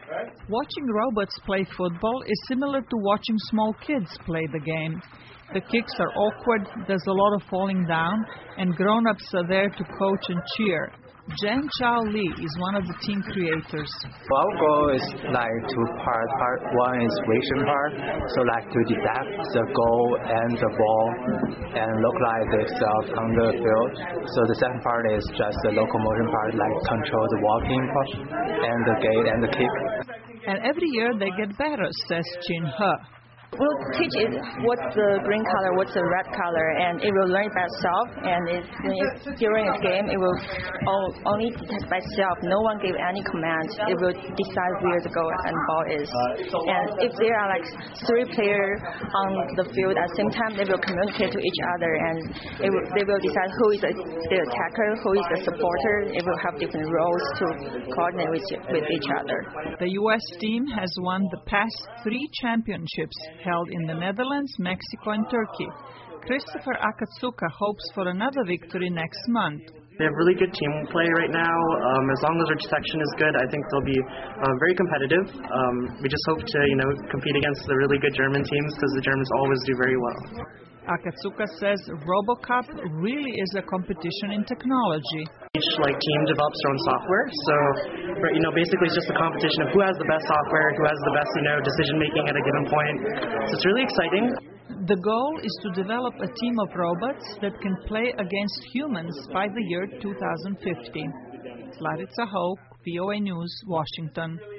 Watching robots play football is similar to watching small kids play the game. The kicks are awkward, there's a lot of falling down, and grown-ups are there to coach and cheer. Jen Chao Lee is one of the team creators. Our goal is like two parts. Part one is vision part, so like to detect the goal and the ball and localize itself on the field. So the second part is just the locomotion part, like control the walking part and the gate and the kick. And every year they get better, says Jin He. We'll teach it what's the green color, what's the red color, and it will learn by itself. And during a game, it will only detect by itself. No one give any command. It will decide where the goal and ball is. And if there are like three players on the field at the same time, they will communicate to each other, and they will decide who is the attacker, who is the supporter. It will have different roles to coordinate with each other. The U.S. team has won the past 3 championships held in the Netherlands, Mexico, and Turkey. Christopher Akatsuka hopes for another victory next month. They have really good team play right now. As long as our section is good, I think they'll be very competitive. We just hope to, compete against the really good German teams because the Germans always do very well. Akatsuka says RoboCup really is a competition in technology. Each team develops their own software, so basically it's just a competition of who has the best software, who has the best decision making at a given point. So it's really exciting. The goal is to develop a team of robots that can play against humans by the year 2015. Larica Hoke, VOA News, Washington.